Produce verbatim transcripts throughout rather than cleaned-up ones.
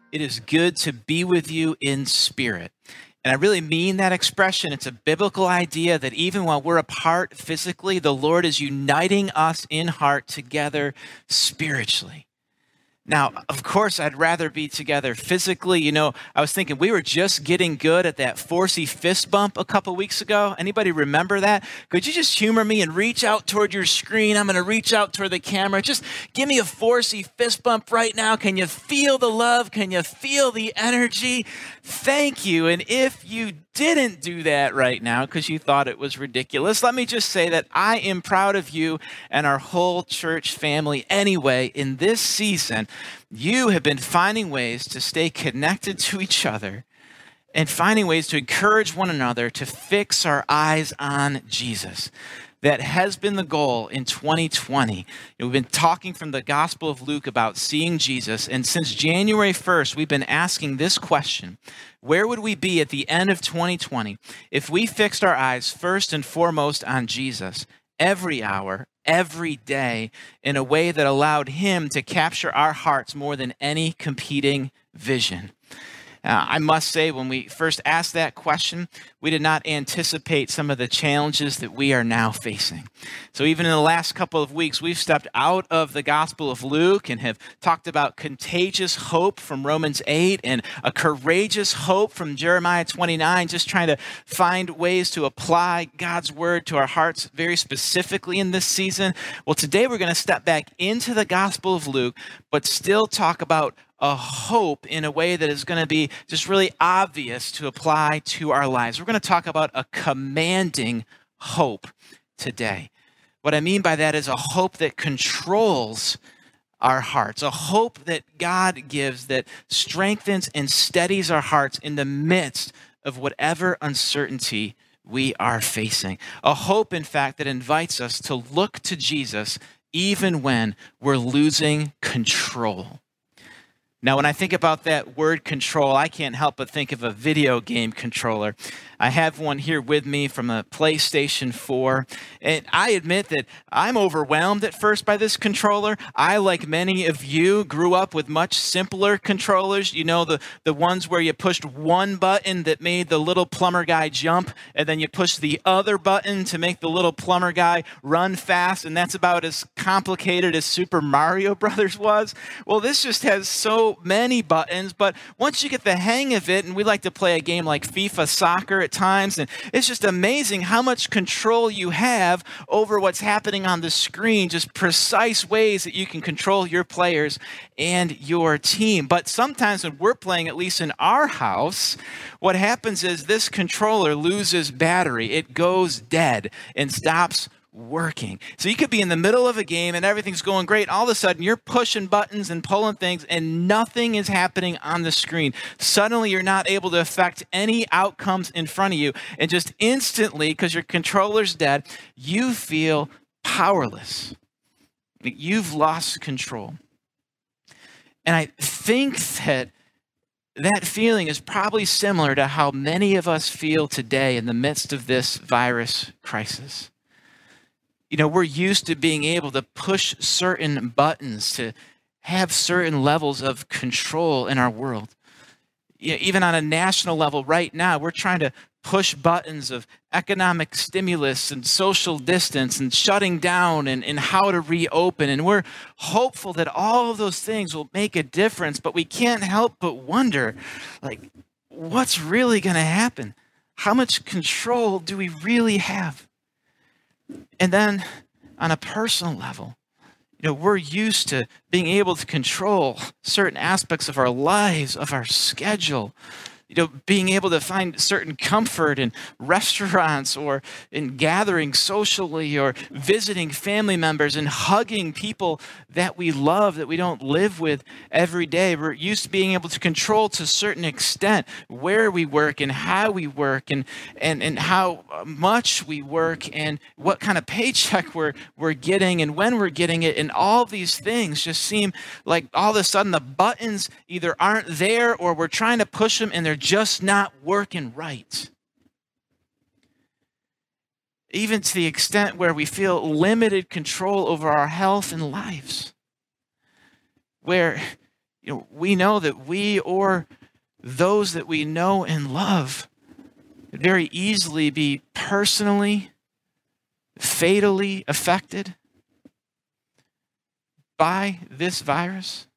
It is good to be with you in spirit. And I really mean that expression. It's a biblical idea that even while we're apart physically, the Lord is uniting us in heart together spiritually. Now, of course, I'd rather be together physically. You know, I was thinking we were just getting good at that Forsey fist bump a couple weeks ago. Anybody remember that? Could you just humor me and reach out toward your screen? I'm going to reach out toward the camera. Just give me a Forsey fist bump right now. Can you feel the love? Can you feel the energy? Thank you. And if you didn't do that right now because you thought it was ridiculous, let me just say that I am proud of you and our whole church family anyway. In this season, you have been finding ways to stay connected to each other and finding ways to encourage one another to fix our eyes on Jesus. That has been the goal in twenty twenty. We've been talking from the Gospel of Luke about seeing Jesus, and since January first, we've been asking this question: where would we be at the end of twenty twenty if we fixed our eyes first and foremost on Jesus every hour, every day, in a way that allowed him to capture our hearts more than any competing vision? Uh, I must say, when we first asked that question, we did not anticipate some of the challenges that we are now facing. So even in the last couple of weeks, we've stepped out of the Gospel of Luke and have talked about contagious hope from Romans eight and a courageous hope from Jeremiah twenty-nine, just trying to find ways to apply God's word to our hearts very specifically in this season. Well, today we're going to step back into the Gospel of Luke, but still talk about a hope in a way that is going to be just really obvious to apply to our lives. We're going to talk about a commanding hope today. What I mean by that is a hope that controls our hearts, a hope that God gives that strengthens and steadies our hearts in the midst of whatever uncertainty we are facing. A hope, in fact, that invites us to look to Jesus even when we're losing control. Now, when I think about that word control, I can't help but think of a video game controller. I have one here with me from a PlayStation four, and I admit that I'm overwhelmed at first by this controller. I, like many of you, grew up with much simpler controllers. You know, the, the ones where you pushed one button that made the little plumber guy jump, and then you pushed the other button to make the little plumber guy run fast, and that's about as complicated as Super Mario Brothers was. Well, this just has so many buttons, but once you get the hang of it, and we like to play a game like FIFA Soccer at times, and it's just amazing how much control you have over what's happening on the screen, just precise ways that you can control your players and your team. But sometimes when we're playing, at least in our house, what happens is this controller loses battery. It goes dead and stops working. So you could be in the middle of a game and everything's going great. All of a sudden you're pushing buttons and pulling things and nothing is happening on the screen. Suddenly you're not able to affect any outcomes in front of you. And just instantly, because your controller's dead, you feel powerless. You've lost control. And I think that that feeling is probably similar to how many of us feel today in the midst of this virus crisis. You know, we're used to being able to push certain buttons to have certain levels of control in our world. You know, even on a national level right now, we're trying to push buttons of economic stimulus and social distance and shutting down and, and how to reopen. And we're hopeful that all of those things will make a difference, but we can't help but wonder, like, what's really going to happen? How much control do we really have? And then on a personal level, you know, we're used to being able to control certain aspects of our lives, of our schedule, you know, being able to find certain comfort in restaurants or in gathering socially or visiting family members and hugging people that we love, that we don't live with every day. We're used to being able to control to a certain extent where we work and how we work and, and, and how much we work and what kind of paycheck we're, we're getting and when we're getting it. And all these things just seem like all of a sudden the buttons either aren't there or we're trying to push them and they're just not working right. Even to the extent where we feel limited control over our health and lives. Where you know, we know that we or those that we know and love could very easily be personally, fatally affected by this virus.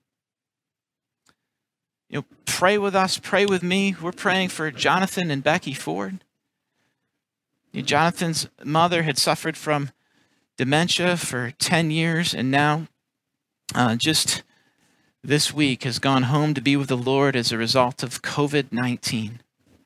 You know, pray with us, pray with me. We're praying for Jonathan and Becky Ford. You know, Jonathan's mother had suffered from dementia for ten years, and now uh, just this week has gone home to be with the Lord as a result of COVID nineteen.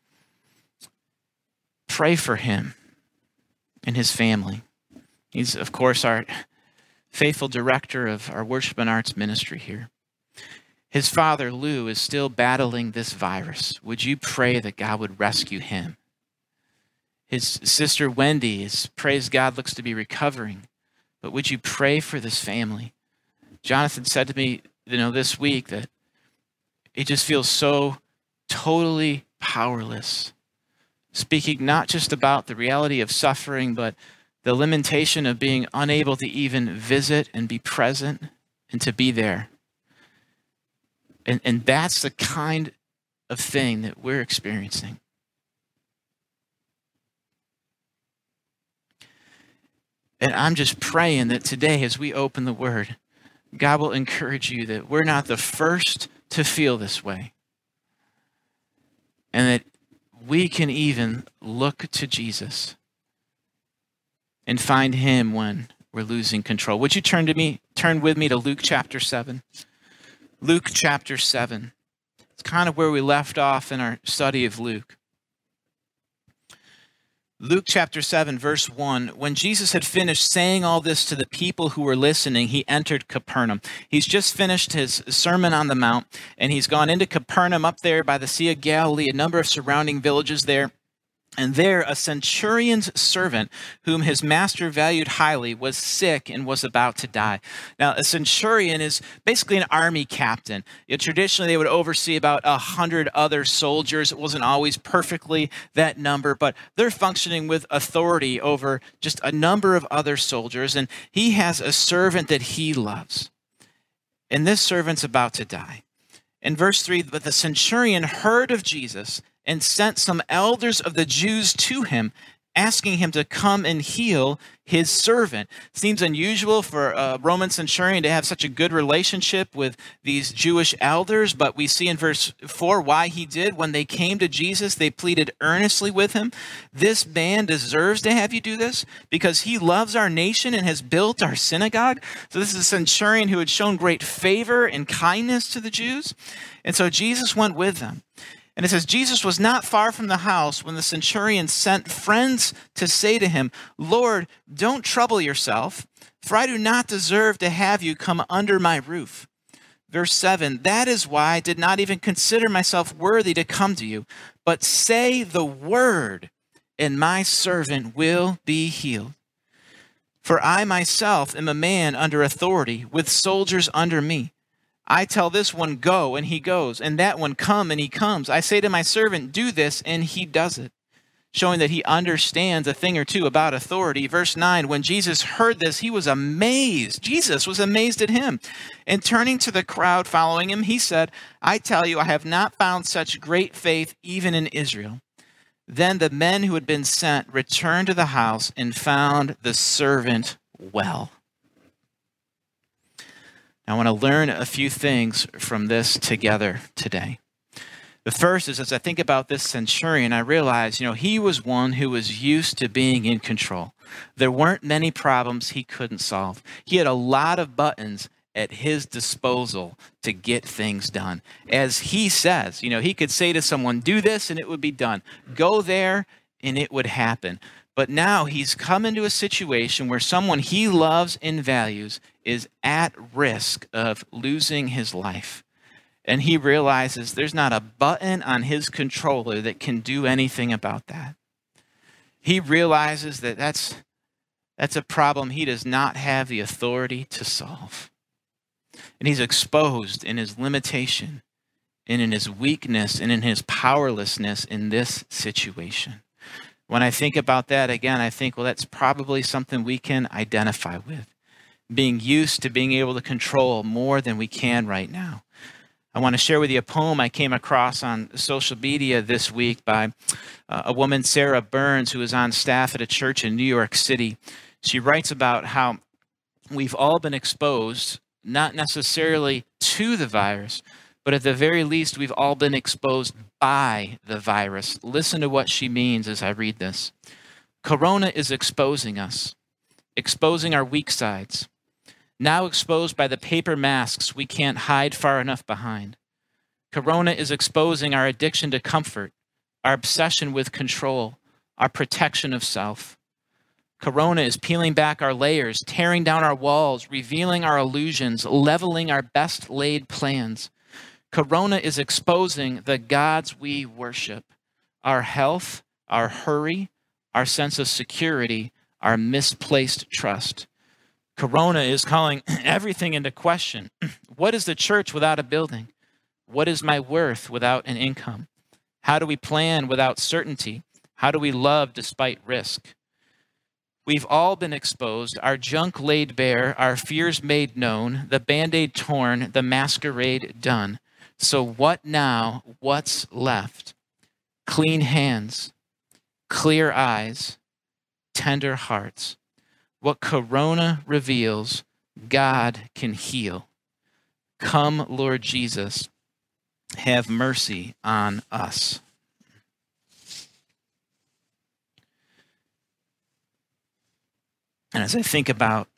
Pray for him and his family. He's, of course, our faithful director of our worship and arts ministry here. His father, Lou, is still battling this virus. Would you pray that God would rescue him? His sister, Wendy, is, praise God, looks to be recovering. But would you pray for this family? Jonathan said to me, you know, this week that he just feels so totally powerless. Speaking not just about the reality of suffering, but the limitation of being unable to even visit and be present and to be there. And, and that's the kind of thing that we're experiencing. And I'm just praying that today, as we open the Word, God will encourage you that we're not the first to feel this way. And that we can even look to Jesus and find him when we're losing control. Would you turn to me, turn with me to Luke chapter seven? Luke chapter seven. It's kind of where we left off in our study of Luke. Luke chapter seven, verse one, when Jesus had finished saying all this to the people who were listening, he entered Capernaum. He's just finished his Sermon on the Mount, and he's gone into Capernaum up there by the Sea of Galilee, a number of surrounding villages there. And there a centurion's servant, whom his master valued highly, was sick and was about to die. Now, a centurion is basically an army captain. You know, traditionally, they would oversee about a hundred other soldiers. It wasn't always perfectly that number, but they're functioning with authority over just a number of other soldiers. And he has a servant that he loves. And this servant's about to die. In verse three, but the centurion heard of Jesus and sent some elders of the Jews to him, asking him to come and heal his servant. Seems unusual for a Roman centurion to have such a good relationship with these Jewish elders, but we see in verse four why he did. When they came to Jesus, they pleaded earnestly with him, "This man deserves to have you do this because he loves our nation and has built our synagogue." So this is a centurion who had shown great favor and kindness to the Jews. And so Jesus went with them. And it says, Jesus was not far from the house when the centurion sent friends to say to him, "Lord, don't trouble yourself, for I do not deserve to have you come under my roof." Verse seven, that is why I did not even consider myself worthy to come to you, but say the word, and my servant will be healed. For I myself am a man under authority, with soldiers under me. I tell this one, go, and he goes, and that one, come, and he comes. I say to my servant, do this, and he does it. Showing that he understands a thing or two about authority. Verse nine, when Jesus heard this, he was amazed. Jesus was amazed at him. And turning to the crowd following him, he said, I tell you, I have not found such great faith even in Israel. Then the men who had been sent returned to the house and found the servant well. I want to learn a few things from this together today. The first is, as I think about this centurion, I realize, you know, he was one who was used to being in control. There weren't many problems he couldn't solve. He had a lot of buttons at his disposal to get things done. As he says, you know, he could say to someone, do this and it would be done. Go there and it would happen. But now he's come into a situation where someone he loves and values is at risk of losing his life. And he realizes there's not a button on his controller that can do anything about that. He realizes that that's, that's a problem he does not have the authority to solve. And he's exposed in his limitation and in his weakness and in his powerlessness in this situation. When I think about that, again, I think, well, that's probably something we can identify with. Being used to being able to control more than we can right now. I want to share with you a poem I came across on social media this week by uh, a woman, Sarah Burns, who is on staff at a church in New York City. She writes about how we've all been exposed, not necessarily to the virus, but at the very least, we've all been exposed by the virus. Listen to what she means as I read this. Corona is exposing us, exposing our weak sides, now exposed by the paper masks we can't hide far enough behind. Corona is exposing our addiction to comfort, our obsession with control, our protection of self. Corona is peeling back our layers, tearing down our walls, revealing our illusions, leveling our best laid plans. Corona is exposing the gods we worship, our health, our hurry, our sense of security, our misplaced trust. Corona is calling everything into question. What is the church without a building? What is my worth without an income? How do we plan without certainty? How do we love despite risk? We've all been exposed, our junk laid bare, our fears made known, the Band-Aid torn, the masquerade done. So what now? What's left? Clean hands, clear eyes, tender hearts. What Corona reveals, God can heal. Come, Lord Jesus, have mercy on us. And as I think about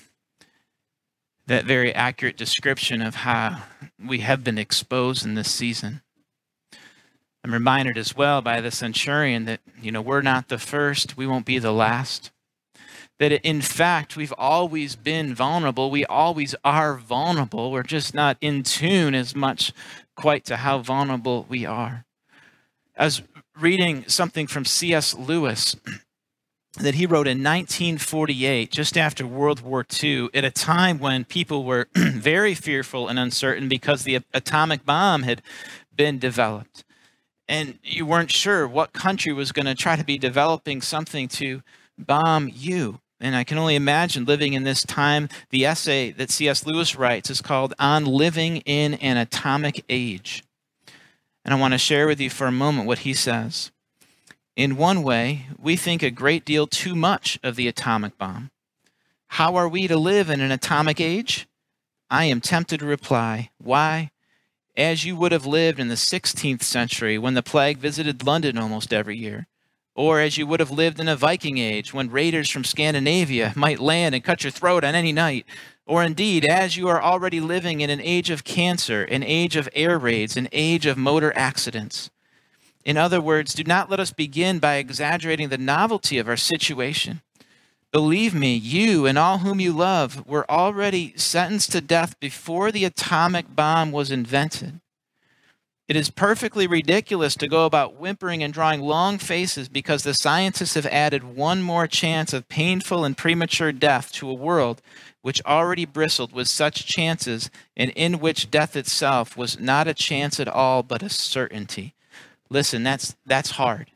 that very accurate description of how we have been exposed in this season, I'm reminded as well by the centurion that, you know, we're not the first, we won't be the last. That in fact, we've always been vulnerable. We always are vulnerable. We're just not in tune as much quite to how vulnerable we are. I was reading something from C S Lewis that he wrote in nineteen forty-eight, just after World War Two, at a time when people were very fearful and uncertain because the atomic bomb had been developed. And you weren't sure what country was going to try to be developing something to bomb you. And I can only imagine living in this time. The essay that C S Lewis writes is called On Living in an Atomic Age. And I want to share with you for a moment what he says. In one way, we think a great deal too much of the atomic bomb. How are we to live in an atomic age? I am tempted to reply, why? As you would have lived in the sixteenth century when the plague visited London almost every year. Or as you would have lived in a Viking age when raiders from Scandinavia might land and cut your throat on any night. Or indeed, as you are already living in an age of cancer, an age of air raids, an age of motor accidents. In other words, do not let us begin by exaggerating the novelty of our situation. Believe me, you and all whom you love were already sentenced to death before the atomic bomb was invented. It is perfectly ridiculous to go about whimpering and drawing long faces because the scientists have added one more chance of painful and premature death to a world which already bristled with such chances and in which death itself was not a chance at all but a certainty. Listen, that's that's hard.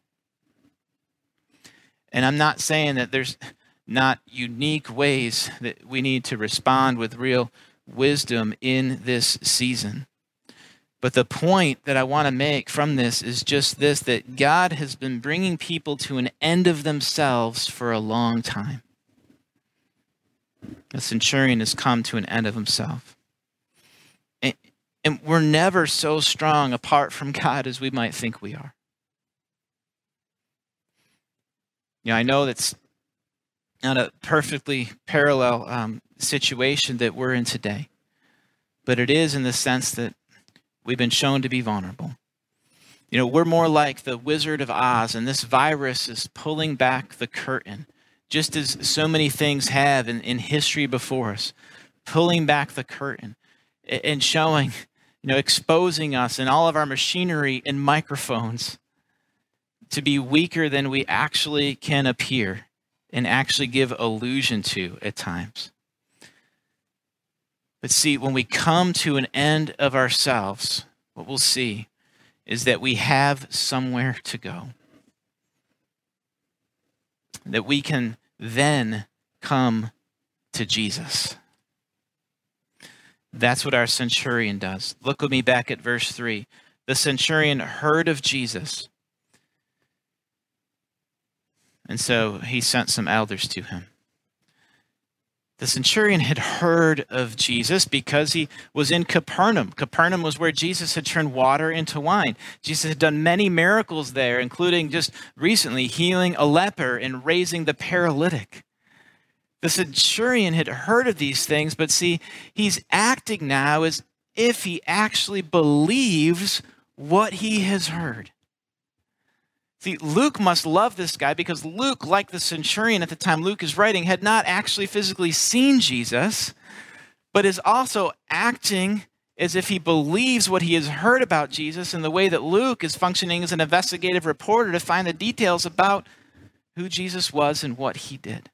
And I'm not saying that there's not unique ways that we need to respond with real wisdom in this season. But the point that I want to make from this is just this, that God has been bringing people to an end of themselves for a long time. The centurion has come to an end of himself. And, and we're never so strong apart from God as we might think we are. You know, I know that's not a perfectly parallel um, situation that we're in today, but it is in the sense that we've been shown to be vulnerable. You know, we're more like the Wizard of Oz, and this virus is pulling back the curtain, just as so many things have in, in history before us, pulling back the curtain and showing, you know, exposing us and all of our machinery and microphones to be weaker than we actually can appear and actually give illusion to at times. But see, when we come to an end of ourselves, what we'll see is that we have somewhere to go. That we can then come to Jesus. That's what our centurion does. Look with me back at verse three. The centurion heard of Jesus, and so he sent some elders to him. The centurion had heard of Jesus because he was in Capernaum. Capernaum was where Jesus had turned water into wine. Jesus had done many miracles there, including just recently healing a leper and raising the paralytic. The centurion had heard of these things, but see, he's acting now as if he actually believes what he has heard. See, Luke must love this guy because Luke, like the centurion at the time Luke is writing, had not actually physically seen Jesus, but is also acting as if he believes what he has heard about Jesus in the way that Luke is functioning as an investigative reporter to find the details about who Jesus was and what he did.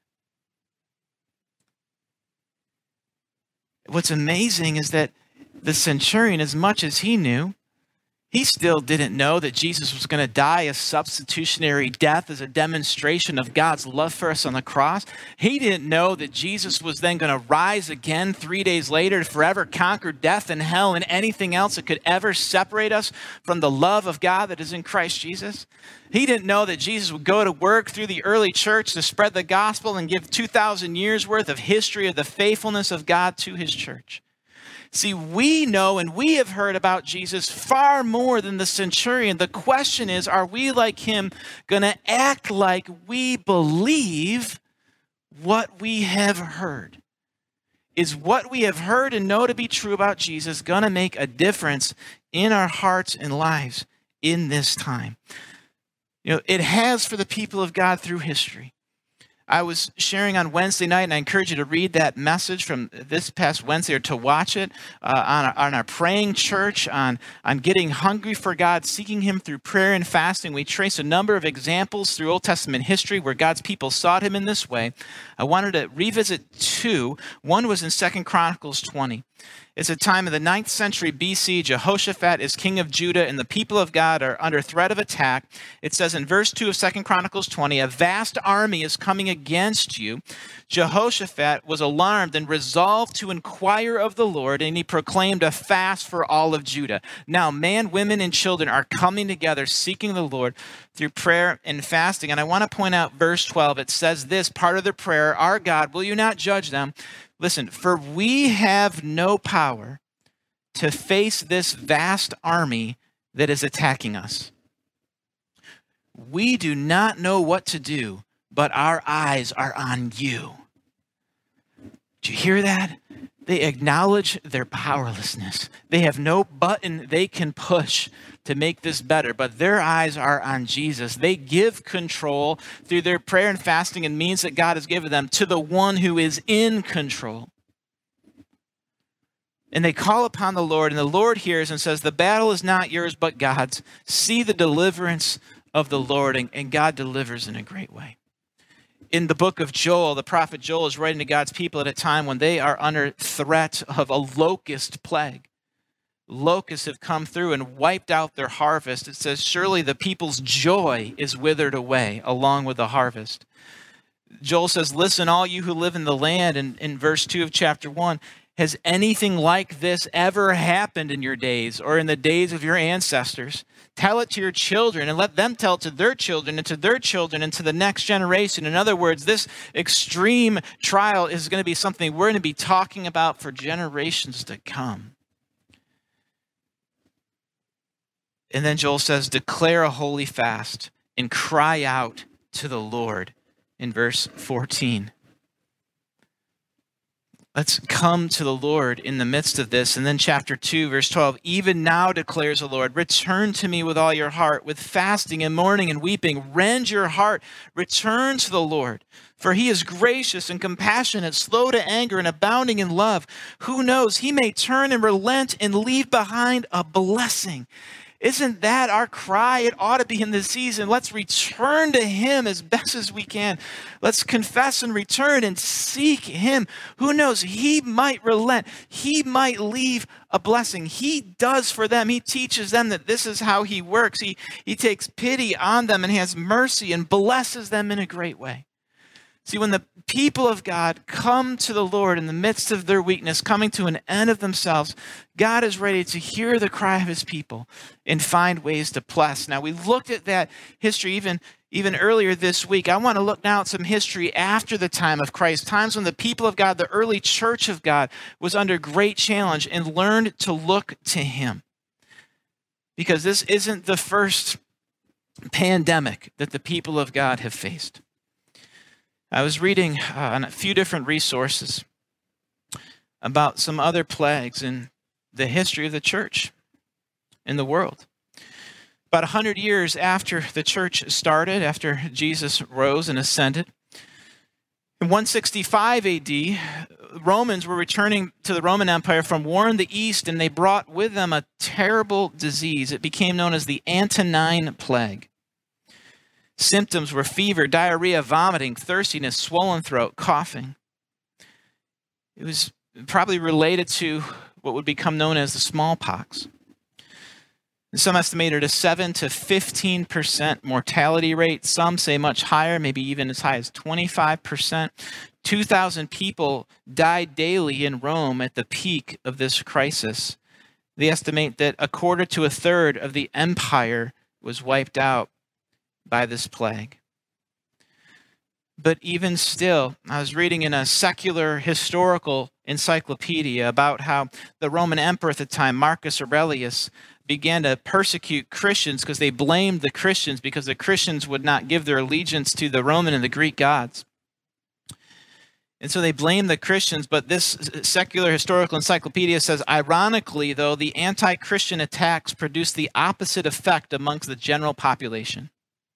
What's amazing is that the centurion, as much as he knew, he still didn't know that Jesus was going to die a substitutionary death as a demonstration of God's love for us on the cross. He didn't know that Jesus was then going to rise again three days later to forever conquer death and hell and anything else that could ever separate us from the love of God that is in Christ Jesus. He didn't know that Jesus would go to work through the early church to spread the gospel and give two thousand years worth of history of the faithfulness of God to his church. See, we know and we have heard about Jesus far more than the centurion. The question is, are we like him going to act like we believe what we have heard? Is what we have heard and know to be true about Jesus going to make a difference in our hearts and lives in this time? You know, it has for the people of God through history. I was sharing on Wednesday night, and I encourage you to read that message from this past Wednesday or to watch it uh, on, our, on our praying church, on, on getting hungry for God, seeking him through prayer and fasting. We trace a number of examples through Old Testament history where God's people sought him in this way. I wanted to revisit two. One was in Second Chronicles twenty. It's a time in the ninth century B C. Jehoshaphat is king of Judah, and the people of God are under threat of attack. It says in verse two of Second Chronicles twenty, a vast army is coming against you. Jehoshaphat was alarmed and resolved to inquire of the Lord, and he proclaimed a fast for all of Judah. Now, man, women, and children are coming together, seeking the Lord through prayer and fasting. And I want to point out verse twelve. It says this, part of the prayer, our God, will you not judge them? Listen, for we have no power to face this vast army that is attacking us. We do not know what to do, but our eyes are on you. Did you hear that? They acknowledge their powerlessness. They have no button they can push to make this better, but their eyes are on Jesus. They give control through their prayer and fasting and means that God has given them to the one who is in control. And they call upon the Lord, and the Lord hears and says, the battle is not yours, but God's. See the deliverance of the Lord, and, and God delivers in a great way. In the book of Joel, the prophet Joel is writing to God's people at a time when they are under threat of a locust plague. Locusts have come through and wiped out their harvest. It says, surely the people's joy is withered away along with the harvest. Joel says, listen, all you who live in the land, in, in verse two of chapter one, has anything like this ever happened in your days or in the days of your ancestors? Tell it to your children and let them tell it to their children and to their children and to the next generation. In other words, this extreme trial is going to be something we're going to be talking about for generations to come. And then Joel says, declare a holy fast and cry out to the Lord in verse fourteen. Let's come to the Lord in the midst of this. And then chapter two, verse twelve, even now declares the Lord, return to me with all your heart, with fasting and mourning and weeping. Rend your heart, return to the Lord. For he is gracious and compassionate, slow to anger and abounding in love. Who knows, he may turn and relent and leave behind a blessing. Isn't that our cry? It ought to be in this season. Let's return to him as best as we can. Let's confess and return and seek him. Who knows? He might relent. He might leave a blessing. He does for them. He teaches them that this is how he works. He, he takes pity on them and has mercy and blesses them in a great way. See, when the people of God come to the Lord in the midst of their weakness, coming to an end of themselves, God is ready to hear the cry of his people and find ways to bless. Now, we looked at that history even, even earlier this week. I want to look now at some history after the time of Christ, times when the people of God, the early church of God, was under great challenge and learned to look to him. Because this isn't the first pandemic that the people of God have faced. I was reading uh, on a few different resources about some other plagues in the history of the church in the world. About one hundred years after the church started, after Jesus rose and ascended, in one sixty-five A D, Romans were returning to the Roman Empire from war in the east, and they brought with them a terrible disease. It became known as the Antonine Plague. Symptoms were fever, diarrhea, vomiting, thirstiness, swollen throat, coughing. It was probably related to what would become known as the smallpox. Some estimated a seven to fifteen percent mortality rate. Some say much higher, maybe even as high as twenty-five percent. two thousand people died daily in Rome at the peak of this crisis. They estimate that a quarter to a third of the empire was wiped out by this plague. But even still, I was reading in a secular historical encyclopedia about how the Roman emperor at the time, Marcus Aurelius, began to persecute Christians because they blamed the Christians because the Christians would not give their allegiance to the Roman and the Greek gods. And so they blamed the Christians, but this secular historical encyclopedia says, ironically, though, the anti-Christian attacks produced the opposite effect amongst the general population.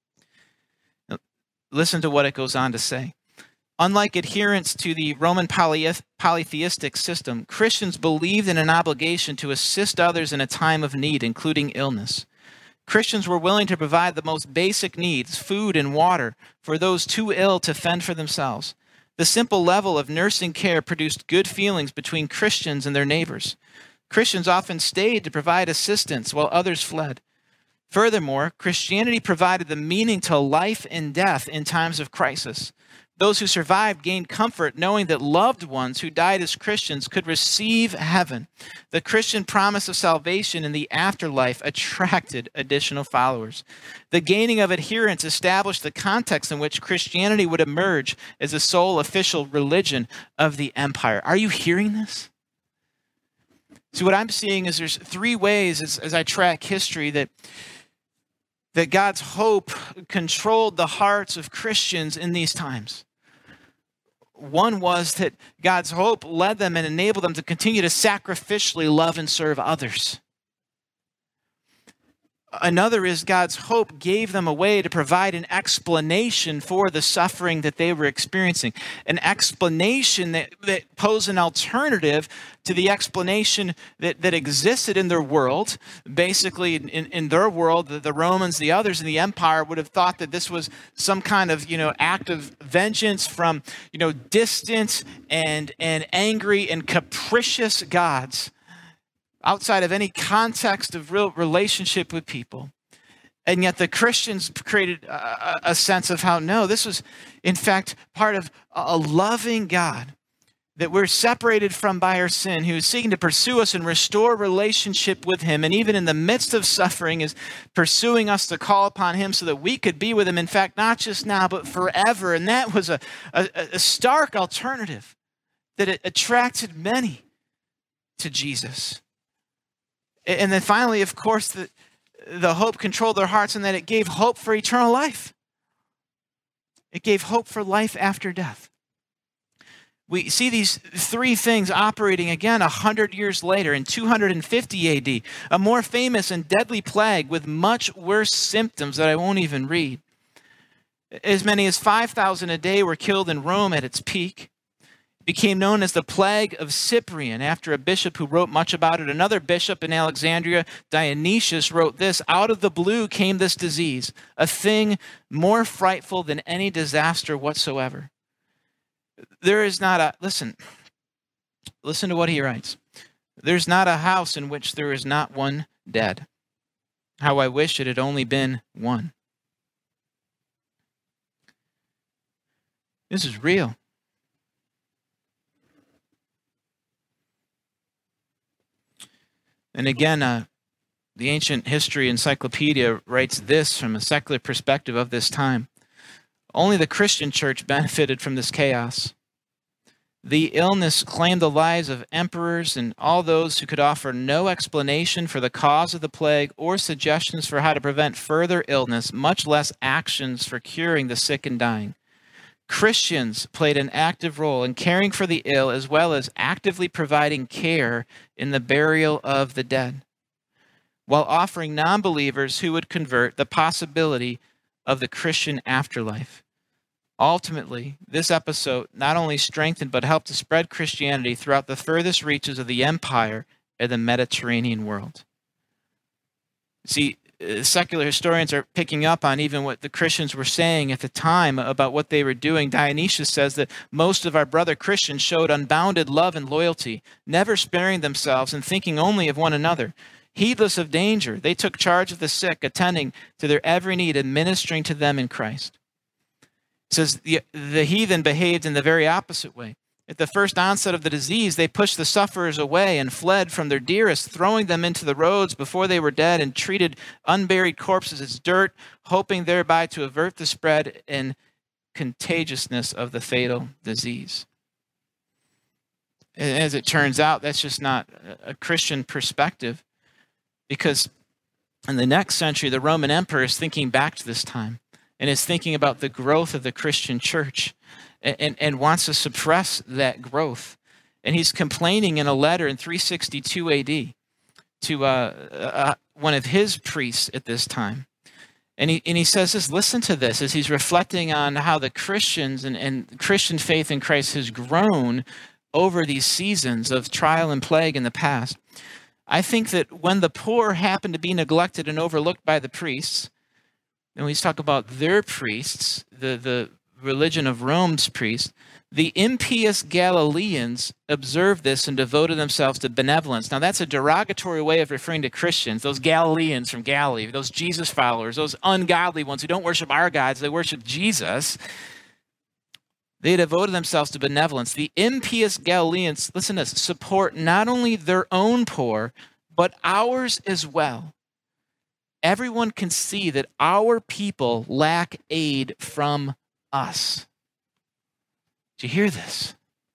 Listen to what it goes on to say. Unlike adherents to the Roman polytheistic system, Christians believed in an obligation to assist others in a time of need, including illness. Christians were willing to provide the most basic needs, food and water, for those too ill to fend for themselves. The simple level of nursing care produced good feelings between Christians and their neighbors. Christians often stayed to provide assistance while others fled. Furthermore, Christianity provided the meaning to life and death in times of crisis. Those who survived gained comfort knowing that loved ones who died as Christians could receive heaven. The Christian promise of salvation in the afterlife attracted additional followers. The gaining of adherents established the context in which Christianity would emerge as the sole official religion of the empire. Are you hearing this? See, what I'm seeing is there's three ways as, as I track history that that God's hope controlled the hearts of Christians in these times. One was that God's hope led them and enabled them to continue to sacrificially love and serve others. Another is God's hope gave them a way to provide an explanation for the suffering that they were experiencing, an explanation that, that posed an alternative to the explanation that, that existed in their world. Basically, in, in their world, the, the Romans, the others in the empire would have thought that this was some kind of, you know, act of vengeance from, you know, distant and, and angry and capricious gods, outside of any context of real relationship with people. And yet the Christians created a, a sense of how, no, this was, in fact, part of a loving God that we're separated from by our sin, who is seeking to pursue us and restore relationship with him. And even in the midst of suffering is pursuing us to call upon him so that we could be with him, in fact, not just now, but forever. And that was a, a, a stark alternative that it attracted many to Jesus. And then finally, of course, the, the hope controlled their hearts in that it gave hope for eternal life. It gave hope for life after death. We see these three things operating again one hundred years later in two hundred fifty A D, a more famous and deadly plague with much worse symptoms that I won't even read. As many as five thousand a day were killed in Rome at its peak. Became known as the Plague of Cyprian after a bishop who wrote much about it. Another bishop in Alexandria, Dionysius, wrote this: out of the blue came this disease, a thing more frightful than any disaster whatsoever. There is not a, listen, listen to what he writes. There's not a house in which there is not one dead. How I wish it had only been one. This is real. And again, uh, the Ancient History Encyclopedia writes this from a secular perspective of this time. Only the Christian church benefited from this chaos. The illness claimed the lives of emperors and all those who could offer no explanation for the cause of the plague or suggestions for how to prevent further illness, much less actions for curing the sick and dying. Christians played an active role in caring for the ill as well as actively providing care in the burial of the dead, while offering non-believers who would convert the possibility of the Christian afterlife. Ultimately, this episode not only strengthened but helped to spread Christianity throughout the furthest reaches of the empire and the Mediterranean world. See, secular historians are picking up on even what the Christians were saying at the time about what they were doing. Dionysius says that most of our brother Christians showed unbounded love and loyalty, never sparing themselves and thinking only of one another. Heedless of danger, they took charge of the sick, attending to their every need and ministering to them in Christ. It says the, the heathen behaved in the very opposite way. At the first onset of the disease, they pushed the sufferers away and fled from their dearest, throwing them into the roads before they were dead, and treated unburied corpses as dirt, hoping thereby to avert the spread and contagiousness of the fatal disease. As it turns out, that's just not a Christian perspective, because in the next century, the Roman emperor is thinking back to this time and is thinking about the growth of the Christian church. And, and wants to suppress that growth. And he's complaining in a letter in three sixty-two A D to uh, uh, one of his priests at this time. And he, and he says this, listen to this, as he's reflecting on how the Christians and, and Christian faith in Christ has grown over these seasons of trial and plague in the past. I think that when the poor happen to be neglected and overlooked by the priests, and we talk about their priests, the the religion of Rome's priests, the impious Galileans observed this and devoted themselves to benevolence. Now, that's a derogatory way of referring to Christians, those Galileans from Galilee, those Jesus followers, those ungodly ones who don't worship our gods, they worship Jesus. They devoted themselves to benevolence. The impious Galileans, listen to this, support not only their own poor, but ours as well. Everyone can see that our people lack aid from us. Do you hear this?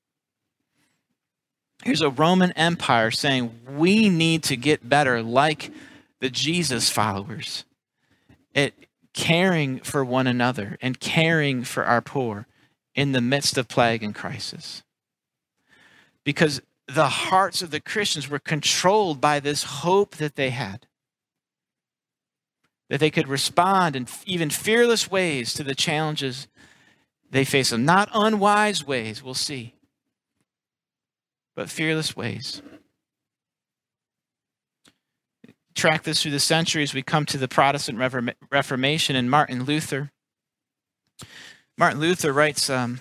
Here's a Roman Empire saying we need to get better like the Jesus followers at caring for one another and caring for our poor in the midst of plague and crisis. Because the hearts of the Christians were controlled by this hope that they had, that they could respond in even fearless ways to the challenges they face. Them. Not unwise ways, we'll see, but fearless ways. Track this through the centuries. We come to the Protestant Reformation and Martin Luther. Martin Luther writes um,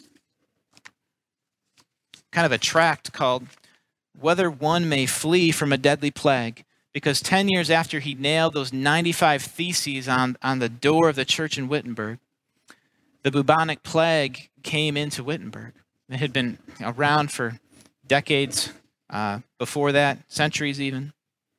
kind of a tract called Whether One May Flee from a Deadly Plague, because ten years after he nailed those ninety-five theses on, on the door of the church in Wittenberg, the bubonic plague came into Wittenberg. It had been around for decades uh, before that, centuries even.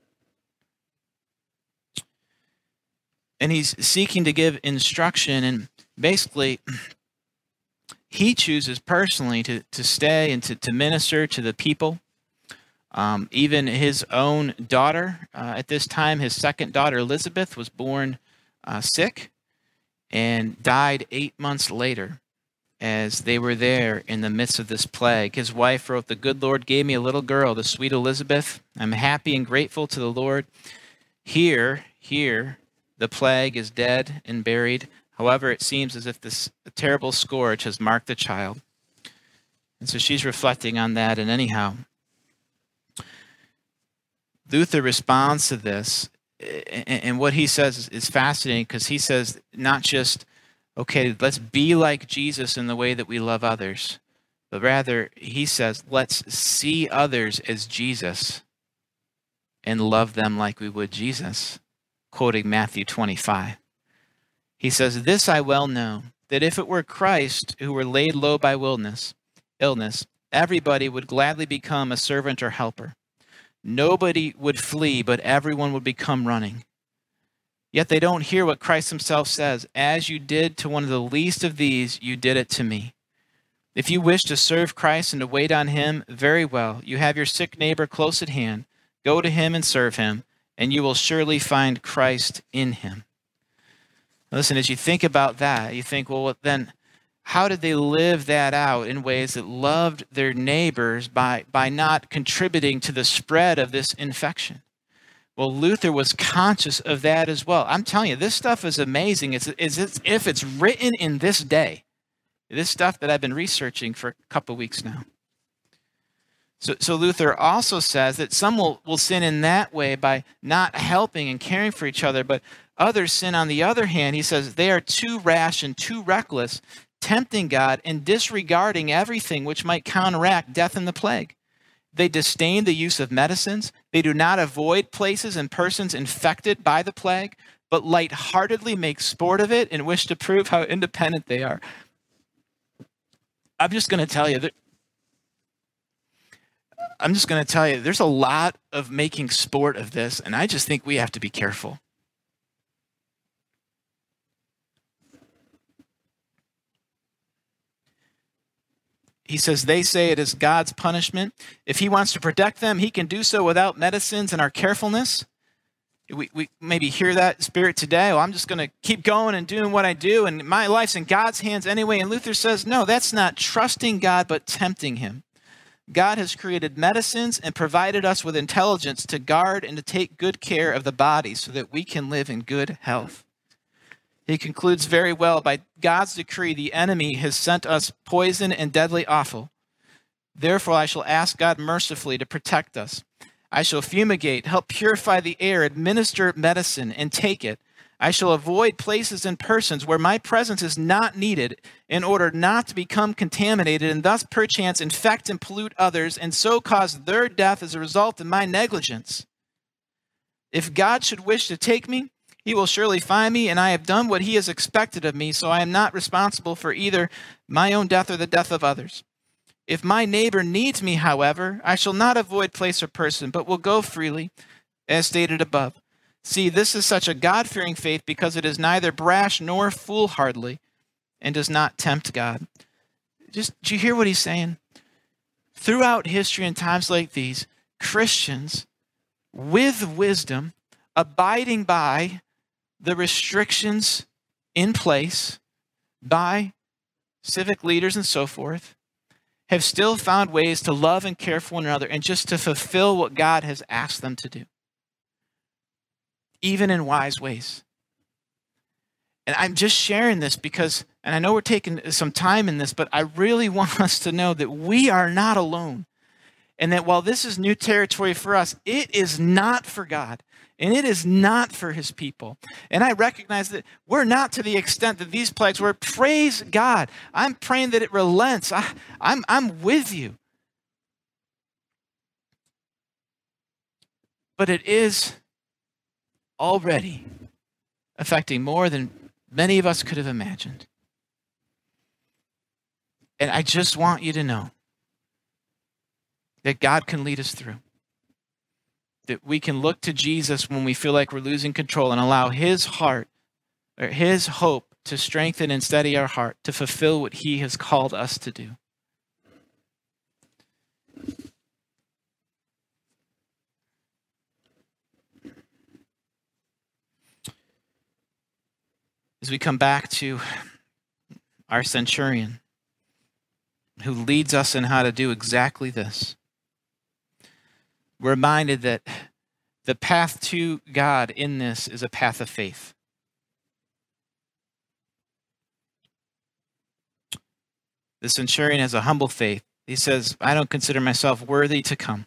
And he's seeking to give instruction, and basically he chooses personally to, to stay and to, to minister to the people. Um, even his own daughter, uh, at this time, his second daughter, Elizabeth, was born uh, sick and died eight months later as they were there in the midst of this plague. His wife wrote, "The good Lord gave me a little girl, the sweet Elizabeth. I'm happy and grateful to the Lord. Here, here, the plague is dead and buried. However, it seems as if this terrible scourge has marked the child." And so she's reflecting on that. And anyhow, Luther responds to this, and what he says is fascinating, because he says not just, okay, let's be like Jesus in the way that we love others, but rather he says, let's see others as Jesus and love them like we would Jesus, quoting Matthew twenty-five. He says, "This I well know, that if it were Christ who were laid low by illness, illness, everybody would gladly become a servant or helper. Nobody would flee, but everyone would become running. Yet they don't hear what Christ himself says. As you did to one of the least of these, you did it to me. If you wish to serve Christ and to wait on him, very well. You have your sick neighbor close at hand. Go to him and serve him, and you will surely find Christ in him. Listen, as you think about that, you think, well, then how did they live that out in ways that loved their neighbors by, by not contributing to the spread of this infection? Well, Luther was conscious of that as well. I'm telling you, this stuff is amazing. It's, it's, it's if it's written in this day, this stuff that I've been researching for a couple of weeks now. So, so Luther also says that some will, will sin in that way by not helping and caring for each other, but others sin on the other hand. He says they are too rash and too reckless, tempting God and disregarding everything which might counteract death and the plague. They disdain the use of medicines. They do not avoid places and persons infected by the plague, but lightheartedly make sport of it and wish to prove how independent they are. I'm just going to tell you that I'm just going to tell you there's a lot of making sport of this, and I just think we have to be careful. He says, they say it is God's punishment. If he wants to protect them, he can do so without medicines and our carefulness. We, we maybe hear that spirit today. Well, I'm just going to keep going and doing what I do, and my life's in God's hands anyway. And Luther says, no, that's not trusting God, but tempting him. God has created medicines and provided us with intelligence to guard and to take good care of the body so that we can live in good health. He concludes very well, by God's decree, the enemy has sent us poison and deadly offal. Therefore, I shall ask God mercifully to protect us. I shall fumigate, help purify the air, administer medicine, and take it. I shall avoid places and persons where my presence is not needed in order not to become contaminated and thus perchance infect and pollute others and so cause their death as a result of my negligence. If God should wish to take me, he will surely find me, and I have done what he has expected of me, so I am not responsible for either my own death or the death of others. If my neighbor needs me, however, I shall not avoid place or person, but will go freely, as stated above. See, this is such a God-fearing faith because it is neither brash nor foolhardy and does not tempt God. Just, do you hear what he's saying? Throughout history and times like these, Christians with wisdom, abiding by the restrictions in place by civic leaders and so forth, have still found ways to love and care for one another and just to fulfill what God has asked them to do, even in wise ways. And I'm just sharing this because, and I know we're taking some time in this, but I really want us to know that we are not alone. And that while this is new territory for us, it is not for God. And it is not for his people. And I recognize that we're not to the extent that these plagues were. Praise God. I'm praying that it relents. I, I'm, I'm with you. But it is already affecting more than many of us could have imagined. And I just want you to know that God can lead us through. That we can look to Jesus when we feel like we're losing control and allow his heart or his hope to strengthen and steady our heart to fulfill what he has called us to do. As we come back to our centurion who leads us in how to do exactly this, we're reminded that the path to God in this is a path of faith. The centurion has a humble faith. He says, I don't consider myself worthy to come.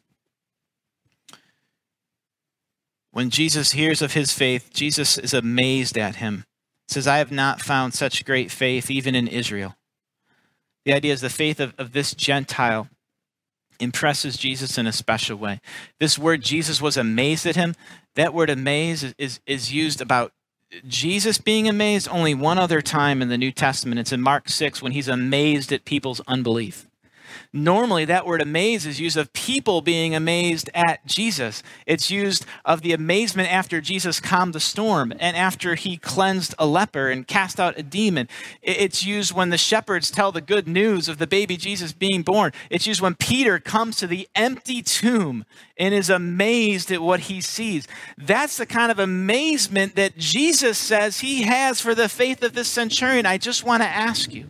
When Jesus hears of his faith, Jesus is amazed at him. He says, I have not found such great faith even in Israel. The idea is the faith of, of this Gentile impresses Jesus in a special way. This word, Jesus was amazed at him, that word amaze is, is, is used about Jesus being amazed only one other time in the New Testament. It's in Mark six when he's amazed at people's unbelief. Normally, that word amaze is used of people being amazed at Jesus. It's used of the amazement after Jesus calmed the storm and after he cleansed a leper and cast out a demon. It's used when the shepherds tell the good news of the baby Jesus being born. It's used when Peter comes to the empty tomb and is amazed at what he sees. That's the kind of amazement that Jesus says he has for the faith of this centurion. I just want to ask you,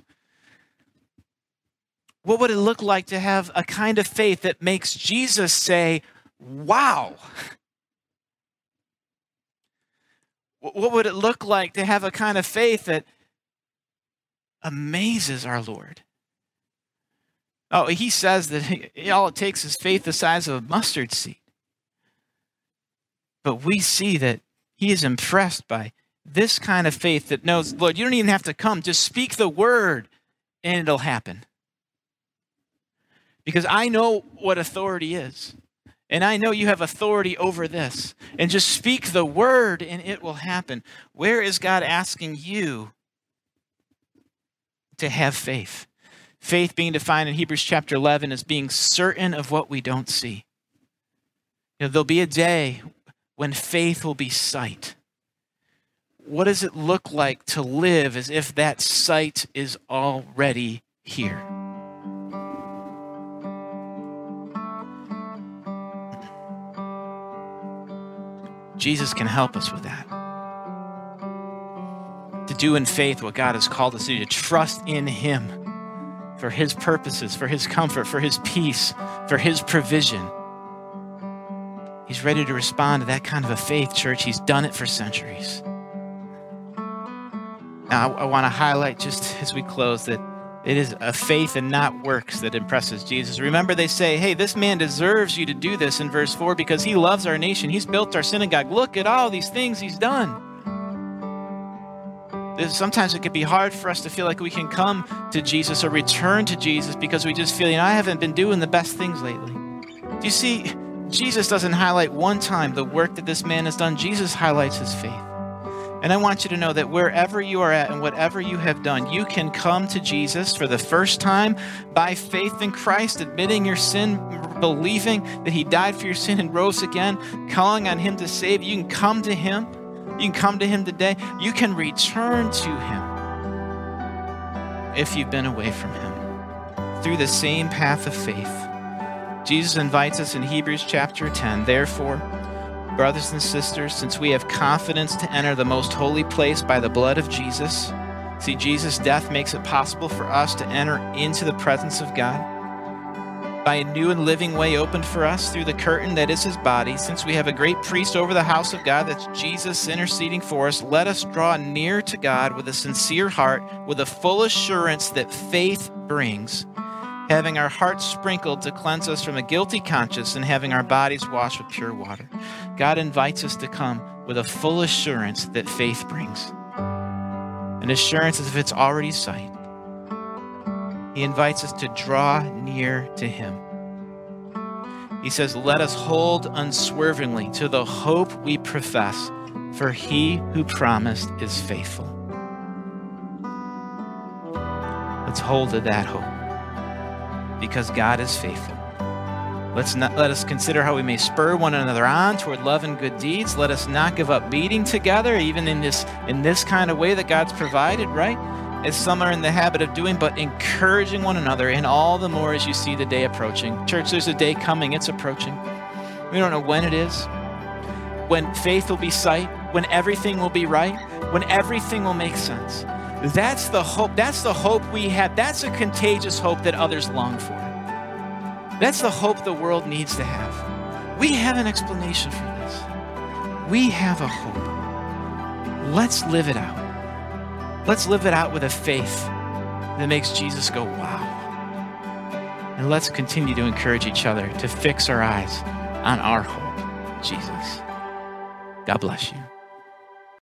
what would it look like to have a kind of faith that makes Jesus say, wow? What would it look like to have a kind of faith that amazes our Lord? Oh, he says that he, all it takes is faith the size of a mustard seed. But we see that he is impressed by this kind of faith that knows, Lord, you don't even have to come. Just speak the word and it'll happen. Because I know what authority is. And I know you have authority over this. And just speak the word and it will happen. Where is God asking you to have faith? Faith being defined in Hebrews chapter eleven as being certain of what we don't see. You know, there'll be a day when faith will be sight. What does it look like to live as if that sight is already here? Jesus can help us with that. To do in faith what God has called us to do, to trust in him for his purposes, for his comfort, for his peace, for his provision. He's ready to respond to that kind of a faith, church. He's done it for centuries. Now, I, I want to highlight just as we close that it is a faith and not works that impresses Jesus. Remember, they say, hey, this man deserves you to do this in verse four because he loves our nation. He's built our synagogue. Look at all these things he's done. There's, sometimes it can be hard for us to feel like we can come to Jesus or return to Jesus because we just feel, you know, I haven't been doing the best things lately. Do you see, Jesus doesn't highlight one time the work that this man has done. Jesus highlights his faith. And I want you to know that wherever you are at and whatever you have done, you can come to Jesus for the first time by faith in Christ, admitting your sin, believing that he died for your sin and rose again, calling on him to save you. You can come to him. You can come to him today. You can return to him if you've been away from him through the same path of faith. Jesus invites us in Hebrews chapter ten, therefore, brothers and sisters, since we have confidence to enter the most holy place by the blood of Jesus. See, Jesus' death makes it possible for us to enter into the presence of God by a new and living way opened for us through the curtain that is his body. Since we have a great priest over the house of God, that's Jesus interceding for us, let us draw near to God with a sincere heart, with a full assurance that faith brings, having our hearts sprinkled to cleanse us from a guilty conscience and having our bodies washed with pure water. God invites us to come with a full assurance that faith brings. An assurance as if it's already sight. He invites us to draw near to him. He says, let us hold unswervingly to the hope we profess, for he who promised is faithful. Let's hold to that hope, because God is faithful. Let's not, let us consider how we may spur one another on toward love and good deeds. Let us not give up meeting together, even in this, in this kind of way that God's provided, right? As some are in the habit of doing, but encouraging one another, and all the more as you see the day approaching. Church, there's a day coming, it's approaching. We don't know when it is, when faith will be sight, when everything will be right, when everything will make sense. That's the hope, that's the hope we have. That's a contagious hope that others long for. That's the hope the world needs to have. We have an explanation for this. We have a hope. Let's live it out. Let's live it out with a faith that makes Jesus go, wow. And let's continue to encourage each other to fix our eyes on our hope, Jesus. God bless you.